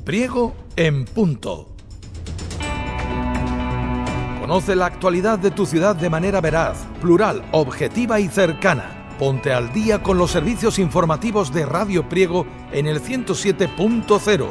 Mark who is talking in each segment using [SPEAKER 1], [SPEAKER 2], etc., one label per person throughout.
[SPEAKER 1] Priego en punto. Conoce la actualidad de tu ciudad de manera veraz, plural, objetiva y cercana. Ponte al día con los servicios informativos de Radio Priego en el 107.0.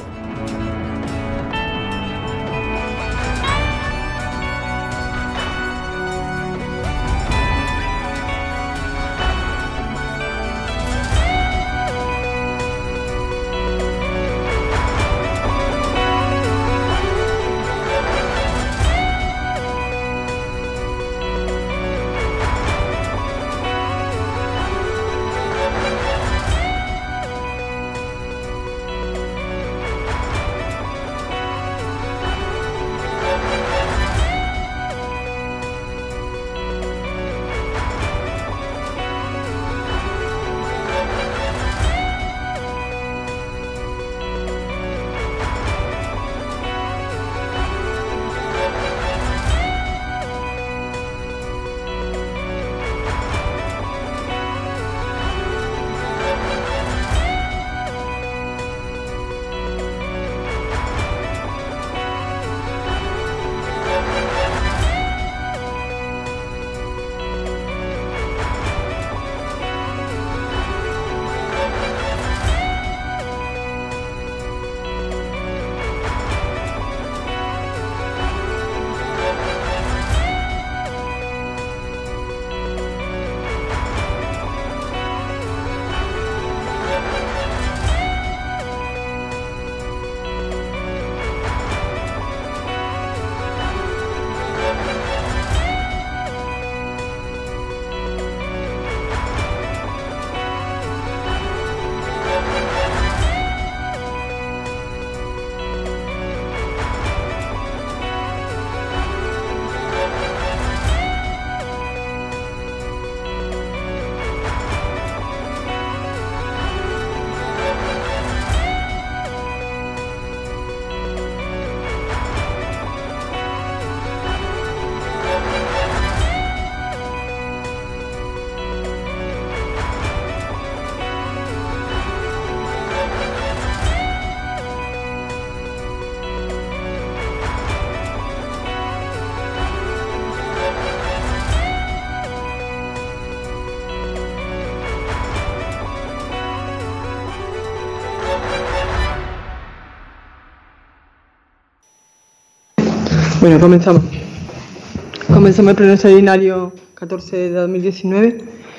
[SPEAKER 2] Bueno, comenzamos. Comenzamos el pleno extraordinario 14 de 2019.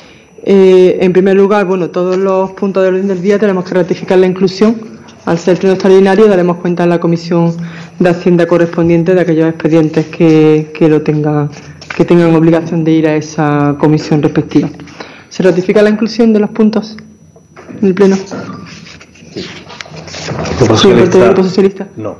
[SPEAKER 2] En primer lugar, bueno, todos los puntos de orden del día tenemos que ratificar la inclusión. Al ser pleno extraordinario, daremos cuenta en la Comisión de Hacienda correspondiente de aquellos expedientes que tengan obligación de ir a esa comisión respectiva. ¿Se ratifica la inclusión de los puntos en el pleno?
[SPEAKER 3] Sí. ¿Grupo
[SPEAKER 2] socialista?
[SPEAKER 3] No.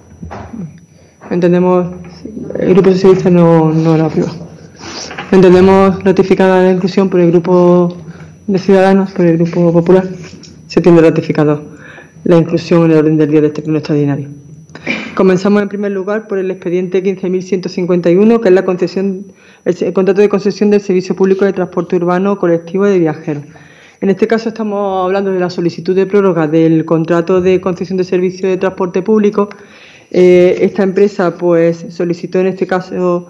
[SPEAKER 2] Entendemos, el Grupo Socialista no la aprueba. Entendemos ratificada la inclusión por el Grupo de Ciudadanos, por el Grupo Popular. Se tiene ratificado la inclusión en el orden del día de este pleno extraordinario. Comenzamos en primer lugar por el expediente 15.151, que es el contrato de concesión del servicio público de transporte urbano colectivo de viajeros. En este caso estamos hablando de la solicitud de prórroga del contrato de concesión de servicio de transporte público. Esta empresa pues solicitó en este caso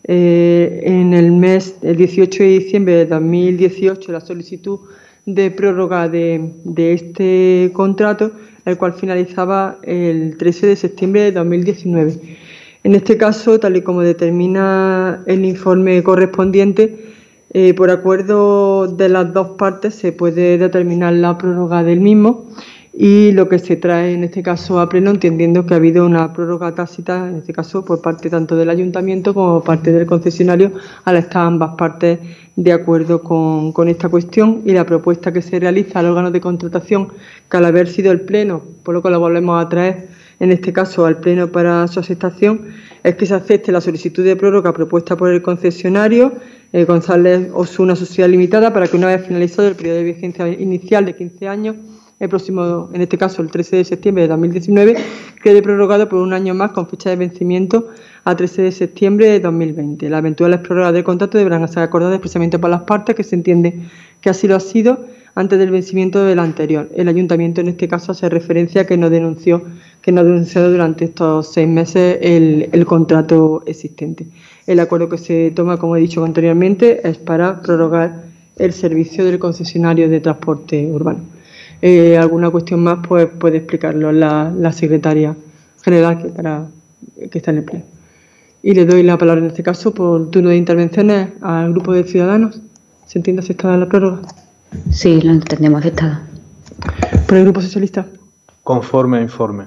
[SPEAKER 2] en el 18 de diciembre de 2018 la solicitud de prórroga de este contrato, el cual finalizaba el 13 de septiembre de 2019. En este caso, tal y como determina el informe correspondiente, por acuerdo de las dos partes se puede determinar la prórroga del mismo, y lo que se trae en este caso a pleno, entendiendo que ha habido una prórroga tácita, en este caso por parte tanto del ayuntamiento como por parte del concesionario, al estar ambas partes de acuerdo con esta cuestión, y la propuesta que se realiza al órgano de contratación, que al haber sido el pleno, por lo que lo volvemos a traer en este caso al pleno para su aceptación, es que se acepte la solicitud de prórroga propuesta por el concesionario González Osuna Sociedad Limitada, para que una vez finalizado el periodo de vigencia inicial de 15 años, el próximo, en este caso el 13 de septiembre de 2019, quede prorrogado por un año más con fecha de vencimiento a 13 de septiembre de 2020. Las eventuales prórrogas del contrato deberán ser acordadas expresamente por las partes, que se entiende que así lo ha sido, antes del vencimiento del anterior. El ayuntamiento en este caso hace referencia a que no ha denunciado durante estos 6 meses el contrato existente. El acuerdo que se toma, como he dicho anteriormente, es para prorrogar el servicio del concesionario de transporte urbano. Alguna cuestión más, pues puede explicarlo la secretaria general que está en el pleno. Y le doy la palabra en este caso por turno de intervenciones al grupo de Ciudadanos. ¿Se entiende aceptada la prórroga?
[SPEAKER 4] Sí, lo entendemos aceptada.
[SPEAKER 2] ¿Por el grupo socialista?
[SPEAKER 3] Conforme a informe.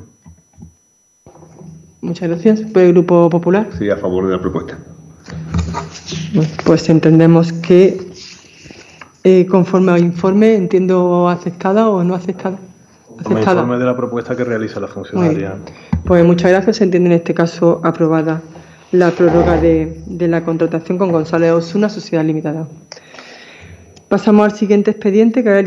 [SPEAKER 2] Muchas gracias. ¿Por el grupo popular?
[SPEAKER 5] Sí, a favor de la propuesta.
[SPEAKER 2] Bueno, pues entendemos que conforme al informe, entiendo aceptada o no aceptada.
[SPEAKER 3] Conforme al informe de la propuesta que realiza la funcionaria.
[SPEAKER 2] Pues muchas gracias. Se entiende en este caso aprobada la prórroga de la contratación con González Osuna, Sociedad Limitada. Pasamos al siguiente expediente, que es el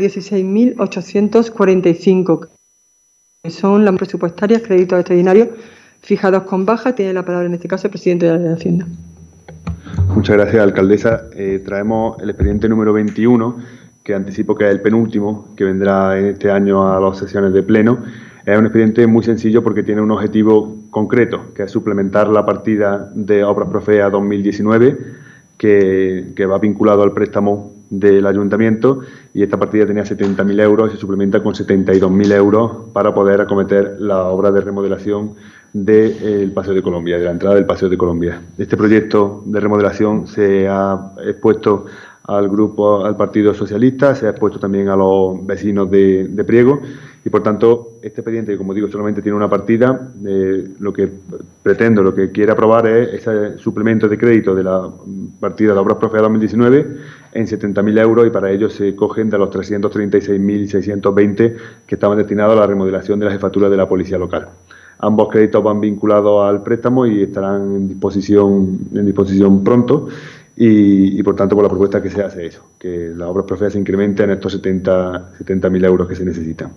[SPEAKER 2] 16.845, que son las presupuestarias, créditos extraordinarios fijados con baja. Tiene la palabra en este caso el presidente de la Hacienda.
[SPEAKER 5] Muchas gracias, alcaldesa. Traemos el expediente número 21, que anticipo que es el penúltimo, que vendrá en este año a las sesiones de pleno. Es un expediente muy sencillo porque tiene un objetivo concreto, que es suplementar la partida de Obras Profea 2019, que va vinculado al préstamo del ayuntamiento, y esta partida tenía 70.000 euros y se suplementa con 72.000 euros para poder acometer la obra de remodelación del Paseo de Colombia, de la entrada del Paseo de Colombia. Este proyecto de remodelación se ha expuesto al Partido Socialista, se ha expuesto también a los vecinos de Priego, y por tanto este expediente, que como digo solamente tiene una partida, lo que quiere aprobar es ese suplemento de crédito de la partida de Obras Profea 2019 en 70.000 euros, y para ello se cogen de los 336.620 que estaban destinados a la remodelación de la jefatura de la policía local. Ambos créditos van vinculados al préstamo y estarán en disposición pronto, y por tanto por la propuesta que se hace eso, que las obras profeas se incrementen en estos 70.000 euros que se necesitan.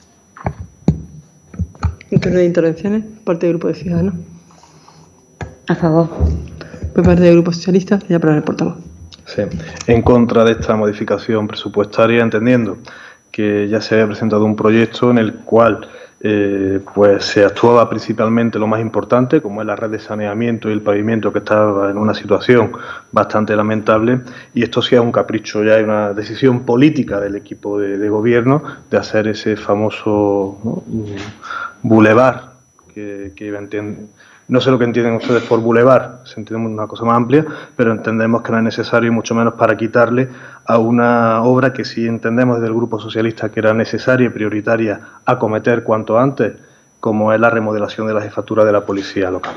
[SPEAKER 2] ¿En turno de intervenciones? Parte del grupo de Ciudadanos.
[SPEAKER 4] A favor.
[SPEAKER 2] Por parte del grupo socialista, ya para el portavoz.
[SPEAKER 3] Sí, en contra de esta modificación presupuestaria, entendiendo que ya se había presentado un proyecto en el cual pues se actuaba principalmente lo más importante, como es la red de saneamiento y el pavimento, que estaba en una situación bastante lamentable, y esto sí es un capricho, ya hay una decisión política del equipo de gobierno de hacer ese famoso, ¿no?, bulevar, que no sé lo que entienden ustedes por bulevar, se entiende una cosa más amplia, pero entendemos que no es necesario, y mucho menos para quitarle a una obra que sí entendemos desde el Grupo Socialista que era necesaria y prioritaria acometer cuanto antes, como es la remodelación de la jefatura de la policía local.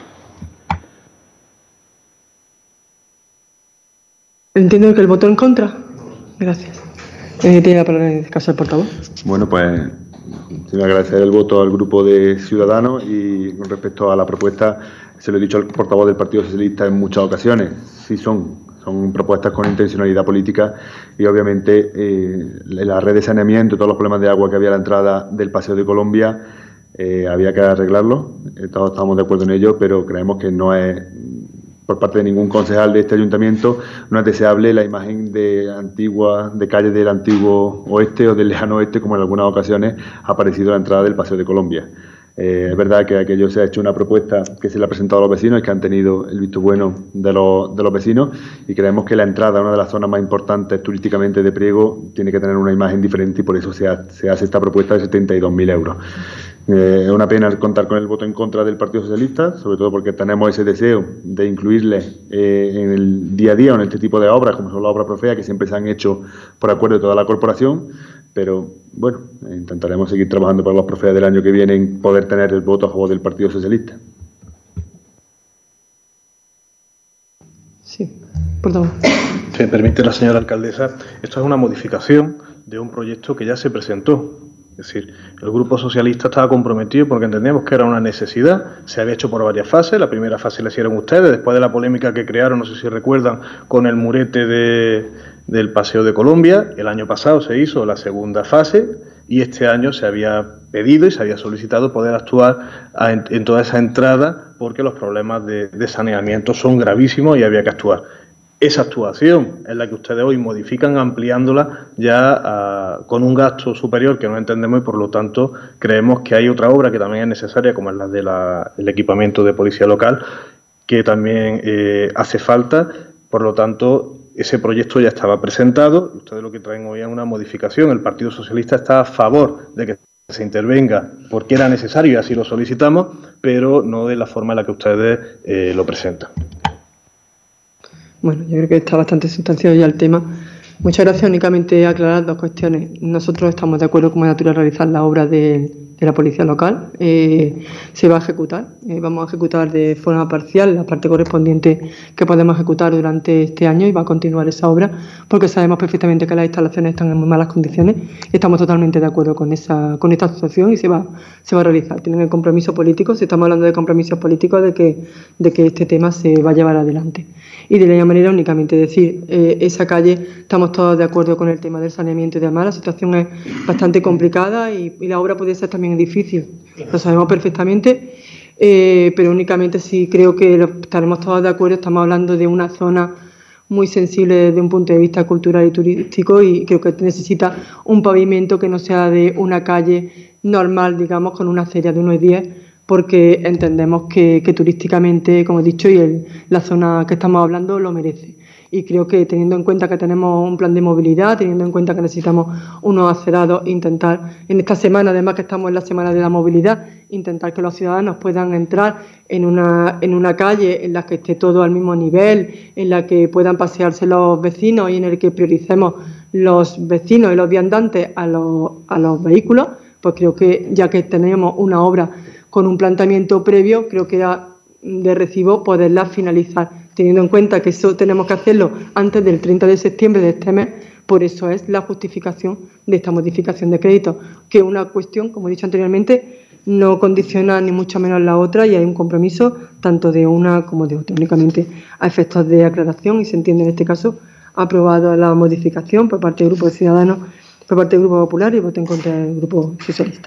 [SPEAKER 2] Entiendo que el voto en contra. Gracias. Tiene la palabra en este caso el portavoz.
[SPEAKER 5] Bueno, pues quiero agradecer el voto al grupo de Ciudadanos, y con respecto a la propuesta, se lo he dicho al portavoz del Partido Socialista en muchas ocasiones, sí son propuestas con intencionalidad política, y obviamente la red de saneamiento, todos los problemas de agua que había a la entrada del Paseo de Colombia, había que arreglarlo, todos estamos de acuerdo en ello, pero creemos que no es, por parte de ningún concejal de este ayuntamiento, no es deseable la imagen de calles del antiguo oeste o del lejano oeste, como en algunas ocasiones ha aparecido a la entrada del Paseo de Colombia. Es verdad que aquello se ha hecho una propuesta que se le ha presentado a los vecinos y que han tenido el visto bueno de los vecinos, y creemos que la entrada, una de las zonas más importantes turísticamente de Priego, tiene que tener una imagen diferente, y por eso se hace esta propuesta de 72.000 euros. Es una pena contar con el voto en contra del Partido Socialista, sobre todo porque tenemos ese deseo de incluirle en el día a día, en este tipo de obras, como son las obras profeas, que siempre se han hecho por acuerdo de toda la corporación, pero bueno, intentaremos seguir trabajando para los profeas del año que viene en poder tener el voto a favor del Partido Socialista.
[SPEAKER 2] Sí, portavoz.
[SPEAKER 3] Si me permite la señora alcaldesa, esto es una modificación de un proyecto que ya se presentó. Es decir, el Grupo Socialista estaba comprometido porque entendíamos que era una necesidad, se había hecho por varias fases. La primera fase la hicieron ustedes, después de la polémica que crearon, no sé si recuerdan, con el murete del Paseo de Colombia. El año pasado se hizo la segunda fase, y este año se había pedido y se había solicitado poder actuar en toda esa entrada, porque los problemas de saneamiento son gravísimos y había que actuar. esa actuación es la que ustedes hoy modifican, ampliándola ya con un gasto superior que no entendemos, y por lo tanto creemos que hay otra obra que también es necesaria, como es la del equipamiento de policía local, que también hace falta. Por lo tanto, ese proyecto ya estaba presentado, ustedes lo que traen hoy es una modificación. El Partido Socialista está a favor de que se intervenga porque era necesario y así lo solicitamos, pero no de la forma en la que ustedes lo presentan.
[SPEAKER 2] Bueno, yo creo que está bastante sustanciado ya el tema. Muchas gracias. Únicamente aclarar dos cuestiones. Nosotros estamos de acuerdo con Natura realizar la obra de la policía local. Se va a ejecutar. Vamos a ejecutar de forma parcial la parte correspondiente que podemos ejecutar durante este año, y va a continuar esa obra porque sabemos perfectamente que las instalaciones están en muy malas condiciones. Estamos totalmente de acuerdo con esta situación y se va a realizar. Tienen el compromiso político. Si estamos hablando de compromisos políticos, de que este tema se va a llevar adelante. Y de la misma manera, únicamente decir, esa calle, estamos todos de acuerdo con el tema del saneamiento y demás. La situación es bastante complicada y la obra puede ser también difícil, lo sabemos perfectamente, pero únicamente sí creo que estaremos todos de acuerdo. Estamos hablando de una zona muy sensible desde un punto de vista cultural y turístico, y creo que necesita un pavimento que no sea de una calle normal, digamos, con una acera de 1,10, porque entendemos que turísticamente, como he dicho, y la zona que estamos hablando lo merece. Y creo que, teniendo en cuenta que tenemos un plan de movilidad, teniendo en cuenta que necesitamos unos acerados, intentar, en esta semana, además que estamos en la semana de la movilidad, intentar que los ciudadanos puedan entrar en una calle en la que esté todo al mismo nivel, en la que puedan pasearse los vecinos y en el que prioricemos los vecinos y los viandantes a los vehículos. Pues creo que, ya que tenemos una obra con un planteamiento previo, creo que era de recibo poderla finalizar, teniendo en cuenta que eso tenemos que hacerlo antes del 30 de septiembre de este mes. Por eso es la justificación de esta modificación de crédito, que una cuestión, como he dicho anteriormente, no condiciona ni mucho menos la otra, y hay un compromiso tanto de una como de otra, únicamente a efectos de aclaración, y se entiende en este caso aprobada la modificación por parte del Grupo de Ciudadanos, por parte del Grupo Popular, y voto en contra del Grupo Socialista.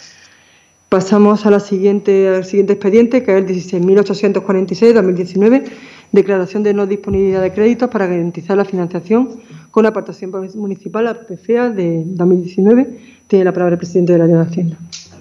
[SPEAKER 2] Pasamos al siguiente expediente, que es el 16.846/2019, declaración de no disponibilidad de créditos para garantizar la financiación con aportación municipal a PFEA de 2019. Tiene la palabra el presidente de la Junta de Hacienda.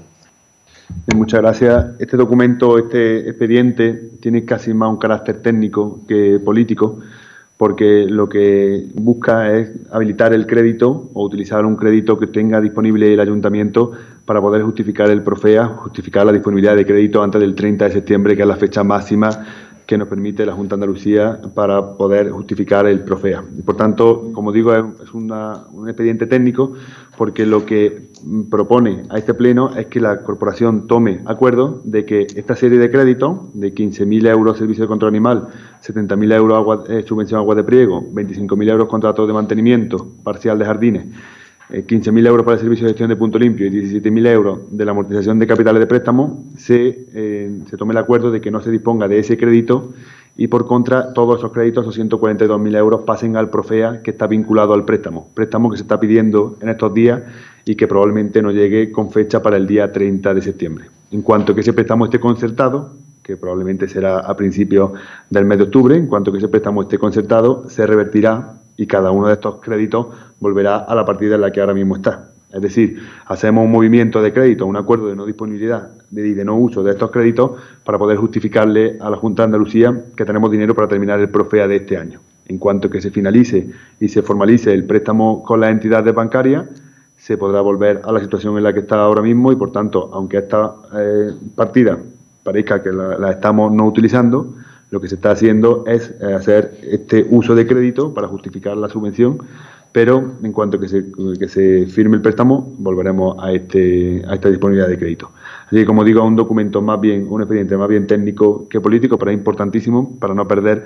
[SPEAKER 5] Muchas gracias. Este documento, este expediente, tiene casi más un carácter técnico que político, porque lo que busca es habilitar el crédito o utilizar un crédito que tenga disponible el ayuntamiento para poder justificar el PROFEA, justificar la disponibilidad de crédito antes del 30 de septiembre, que es la fecha máxima que nos permite la Junta de Andalucía para poder justificar el PROFEA. Y por tanto, como digo, es un expediente técnico, porque lo que propone a este pleno es que la corporación tome acuerdo de que esta serie de créditos, de 15.000 euros servicio de control animal, 70.000 euros subvención agua de priego, 25.000 euros contratos de mantenimiento parcial de jardines, 15.000 euros para el servicio de gestión de punto limpio y 17.000 euros de la amortización de capitales de préstamo, se tome el acuerdo de que no se disponga de ese crédito, y por contra todos esos créditos, esos 142.000 euros, pasen al PROFEA, que está vinculado al préstamo que se está pidiendo en estos días y que probablemente no llegue con fecha para el día 30 de septiembre. En cuanto que ese préstamo esté concertado, que probablemente será a principios del mes de octubre, en cuanto que ese préstamo esté concertado, se revertirá y cada uno de estos créditos volverá a la partida en la que ahora mismo está. Es decir, hacemos un movimiento de crédito, un acuerdo de no disponibilidad y de no uso de estos créditos para poder justificarle a la Junta de Andalucía que tenemos dinero para terminar el PROFEA de este año. En cuanto que se finalice y se formalice el préstamo con las entidades bancarias, se podrá volver a la situación en la que está ahora mismo, y por tanto, aunque esta partida parezca que la estamos no utilizando, lo que se está haciendo es hacer este uso de crédito para justificar la subvención, pero en cuanto que se firme el préstamo, volveremos a esta disponibilidad de crédito. Así que, como digo, es un documento un expediente más bien técnico que político, pero es importantísimo para no perder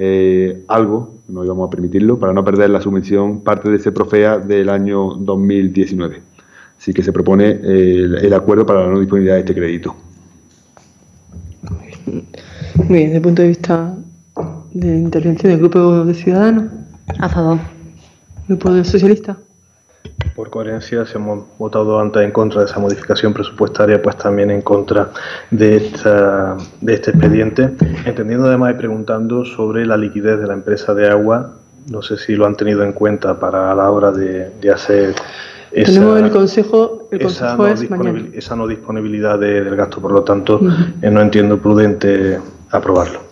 [SPEAKER 5] algo, no íbamos a permitirlo, para no perder la subvención, parte de ese PROFEA del año 2019. Así que se propone el acuerdo para la no disponibilidad de este crédito.
[SPEAKER 2] Muy bien, desde el punto de vista de intervención del Grupo de Ciudadanos.
[SPEAKER 4] A favor.
[SPEAKER 2] Grupo de Socialistas.
[SPEAKER 3] Por coherencia, si hemos votado antes en contra de esa modificación presupuestaria, pues también en contra de este expediente, entendiendo además y preguntando sobre la liquidez de la empresa de agua. No sé si lo han tenido en cuenta para la hora de hacer esa,
[SPEAKER 2] tenemos el consejo es mañana.
[SPEAKER 3] Esa no disponibilidad del gasto, por lo tanto, no entiendo prudente aprobarlo.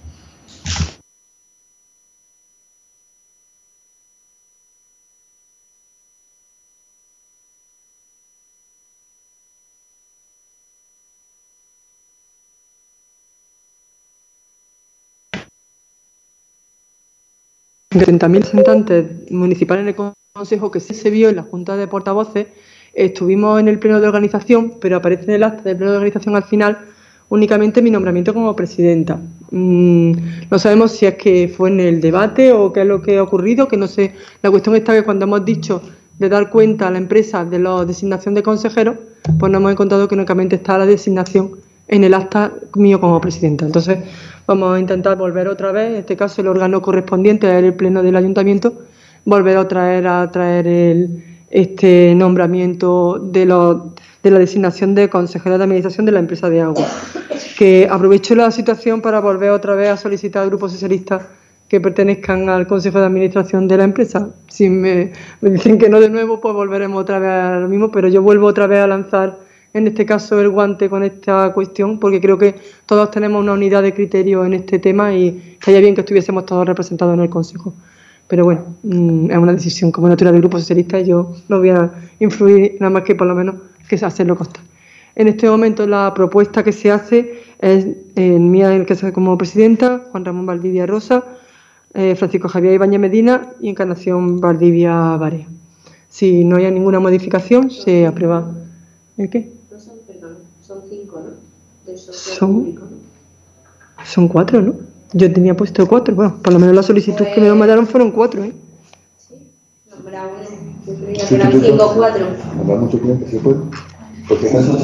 [SPEAKER 2] De 30.000 representantes municipales en el Consejo, que sí se vio en la Junta de Portavoces, estuvimos en el pleno de organización, pero aparece en el acta del pleno de organización al final únicamente mi nombramiento como presidenta. No sabemos si es que fue en el debate o qué es lo que ha ocurrido, que no sé. La cuestión está que cuando hemos dicho de dar cuenta a la empresa de la designación de consejeros, pues nos hemos encontrado que únicamente está la designación en el acta mío como presidenta. Entonces vamos a intentar volver otra vez, en este caso el órgano correspondiente es el pleno del ayuntamiento, volver a traer este nombramiento de la designación de consejera de administración de la empresa de agua. Que aprovecho la situación para volver otra vez a solicitar al Grupo Socialista que pertenezcan al Consejo de Administración de la empresa. Si me dicen que no de nuevo, pues volveremos otra vez a lo mismo, pero yo vuelvo otra vez a lanzar en este caso el guante con esta cuestión, porque creo que todos tenemos una unidad de criterio en este tema y estaría bien que estuviésemos todos representados en el Consejo. Pero bueno, es una decisión como natural del Grupo Socialista y yo no voy a influir nada más que por lo menos que hacerlo constar. En este momento la propuesta que se hace es mía, en el caso como presidenta, Juan Ramón Valdivia Rosa, Francisco Javier Ibáñez Medina y Encarnación Valdivia Barea. Si no hay ninguna modificación, se aprueba. ¿El qué?
[SPEAKER 6] Son 5, ¿no? Del socio
[SPEAKER 2] Son-
[SPEAKER 6] público, ¿no?
[SPEAKER 2] Son 4, ¿no? Yo tenía puesto 4. Bueno, por lo menos la solicitud que me mandaron fueron 4, ¿eh?
[SPEAKER 6] Sí. Nombra uno. Yo creía que eran 5 o 4.
[SPEAKER 5] ¿Habrá mucho tiempo? ¿Se puede? ¿Por qué acaso?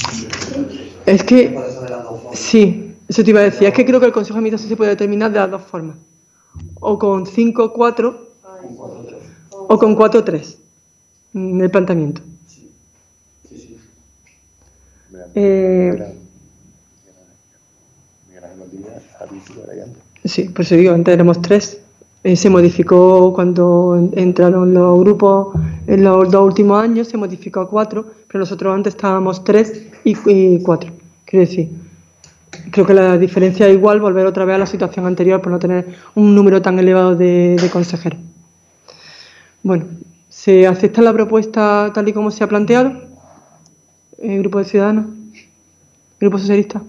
[SPEAKER 2] Es que, sí, eso te iba a decir. Es que creo que el Consejo de Administración se puede determinar de las dos formas. O con 5-4 o con 4-3. El planteamiento. Sí, por eso digo, antes éramos 3. Se modificó cuando entraron los grupos en los 2 últimos años, se modificó a 4, pero nosotros antes estábamos 3 y 4. Quiero decir, creo que la diferencia es igual, volver otra vez a la situación anterior por no tener un número tan elevado de consejeros. Bueno, ¿se acepta la propuesta tal y como se ha planteado? ¿El Grupo de Ciudadanos? ¿El Grupo Socialista?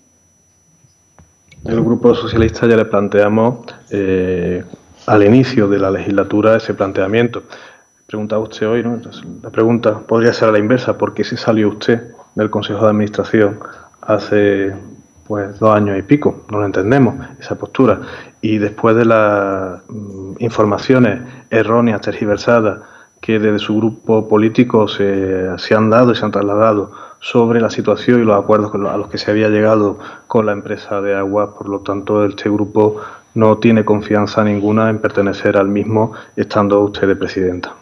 [SPEAKER 3] El Grupo Socialista ya le planteamos al inicio de la legislatura ese planteamiento. Preguntaba usted hoy, ¿no? Entonces, la pregunta podría ser a la inversa: ¿por qué se salió usted del Consejo de Administración hace 2 años y pico? No lo entendemos, esa postura. Y después de las informaciones erróneas, tergiversadas, que desde su grupo político se han dado y se han trasladado sobre la situación y los acuerdos a los que se había llegado con la empresa de aguas, por lo tanto este grupo no tiene confianza ninguna en pertenecer al mismo, estando usted de presidenta.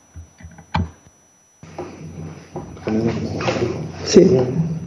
[SPEAKER 2] Sí.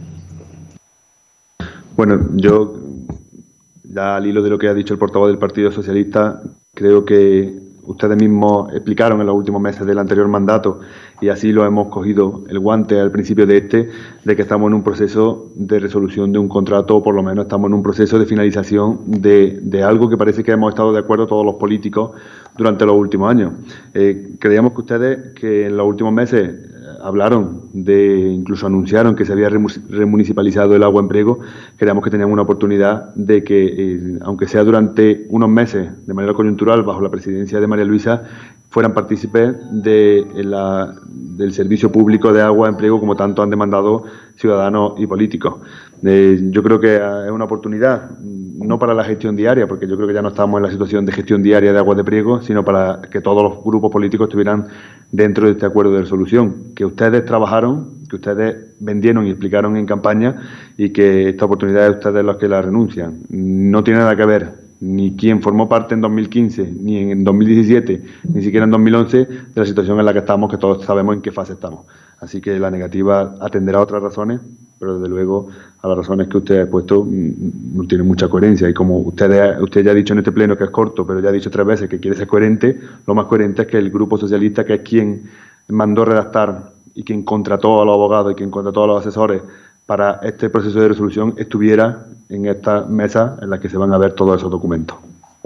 [SPEAKER 5] Bueno, yo, ya al hilo de lo que ha dicho el portavoz del Partido Socialista, creo que ustedes mismos explicaron en los últimos meses del anterior mandato, y así lo hemos cogido el guante al principio de de que estamos en un proceso de resolución de un contrato, o por lo menos estamos en un proceso de finalización de algo que parece que hemos estado de acuerdo todos los políticos durante los últimos años. Creíamos que ustedes, que en los últimos meses hablaron incluso anunciaron que se había remunicipalizado el agua en Priego, creíamos que tenían una oportunidad de que, aunque sea durante unos meses, de manera coyuntural, bajo la presidencia de María Luisa, fueran partícipes del servicio público de agua en Priego, como tanto han demandado ciudadanos y políticos. Yo creo que es una oportunidad, no para la gestión diaria, porque yo creo que ya no estamos en la situación de gestión diaria de aguas de Priego, sino para que todos los grupos políticos estuvieran dentro de este acuerdo de resolución, que ustedes trabajaron, que ustedes vendieron y explicaron en campaña, y que esta oportunidad es ustedes los que la renuncian. No tiene nada que ver ni quién formó parte en 2015, ni en 2017, ni siquiera en 2011, de la situación en la que estamos, que todos sabemos en qué fase estamos. Así que la negativa atenderá a otras razones, pero desde luego a las razones que usted ha expuesto no tiene mucha coherencia. Y como usted ya ha dicho en este pleno que es corto, pero ya ha dicho 3 veces que quiere ser coherente, lo más coherente es que el Grupo Socialista, que es quien mandó redactar y quien contrató a los abogados y quien contrató a los asesores para este proceso de resolución, estuviera en esta mesa en la que se van a ver todos esos documentos.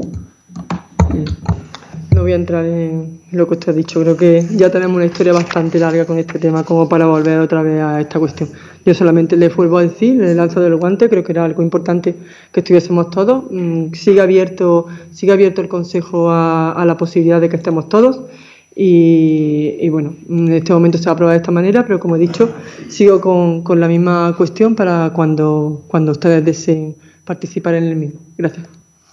[SPEAKER 2] No voy a entrar en lo que usted ha dicho. Creo que ya tenemos una historia bastante larga con este tema como para volver otra vez a esta cuestión. Yo solamente le vuelvo a decir, le lanzo del guante, creo que era algo importante que estuviésemos todos. Sigue abierto el Consejo a la posibilidad de que estemos todos. Y bueno, en este momento se va a aprobar de esta manera, pero como he dicho, sigo con la misma cuestión para cuando ustedes deseen participar en el mismo. Gracias.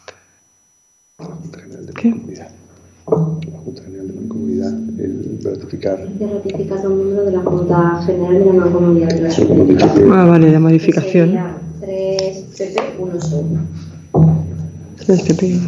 [SPEAKER 2] ¿Qué?
[SPEAKER 5] La Junta General de Mancomunidad, el ratificar.
[SPEAKER 6] De ratificar a un miembro de la Junta General de la Mancomunidad de la
[SPEAKER 2] Vale, la modificación.
[SPEAKER 6] 3 PP, 1 solo.
[SPEAKER 2] 3 PP.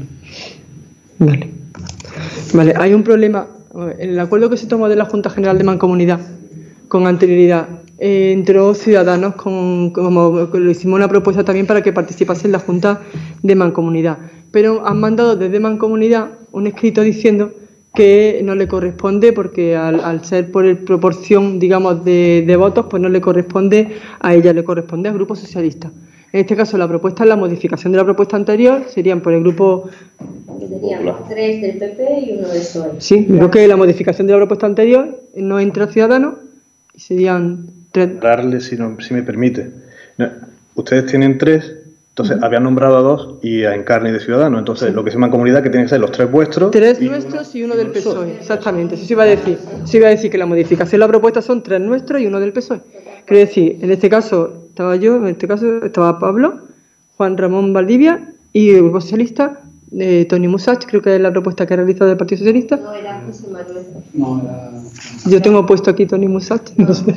[SPEAKER 2] Vale, hay un problema. En el acuerdo que se tomó de la Junta General de Mancomunidad con anterioridad, entró Ciudadanos como lo hicimos una propuesta también para que participase en la Junta de Mancomunidad. Pero han mandado desde Mancomunidad un escrito diciendo que no le corresponde porque al ser por proporción, digamos, de votos, pues no le corresponde a ella, le corresponde al Grupo Socialista. En este caso, la propuesta es la modificación de la propuesta anterior, serían por el grupo...
[SPEAKER 6] Teníamos 3 del PP y 1 del PSOE.
[SPEAKER 2] Sí, creo que la modificación de la propuesta anterior no entra Ciudadanos y serían 3...
[SPEAKER 3] Darle, si me permite. No, ustedes tienen 3, entonces habían nombrado a 2 y a Encarni de Ciudadanos. Entonces, lo que se llama comunidad, que tienen que ser los 3 vuestros.
[SPEAKER 2] 3 nuestros y 1 del PSOE. Exactamente, eso sí iba a decir. Sí iba a decir que la modificación de la propuesta son 3 nuestros y 1 del PSOE. Quiero decir, en este caso estaba yo, en este caso estaba Pablo, Juan Ramón Valdivia y el Grupo Socialista, Toni Musach, creo que es la propuesta que ha realizado el Partido Socialista.
[SPEAKER 6] No, era José Manuel.
[SPEAKER 7] No, era...
[SPEAKER 2] Yo tengo puesto aquí Toni Musach, no sé.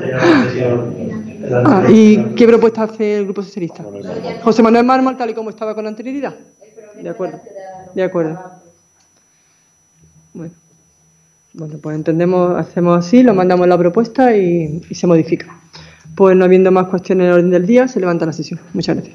[SPEAKER 2] ¿Y qué propuesta hace el Grupo Socialista? José Manuel Mármol, tal y como estaba con anterioridad. De acuerdo. Bueno, pues entendemos, hacemos así, lo mandamos la propuesta y se modifica. Pues no habiendo más cuestiones en el orden del día, se levanta la sesión. Muchas gracias.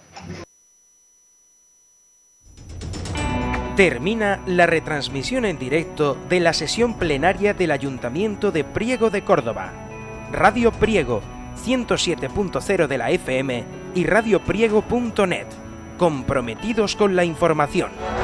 [SPEAKER 8] Termina la retransmisión en directo de la sesión plenaria del Ayuntamiento de Priego de Córdoba. Radio Priego, 107.0 de la FM y radiopriego.net, comprometidos con la información.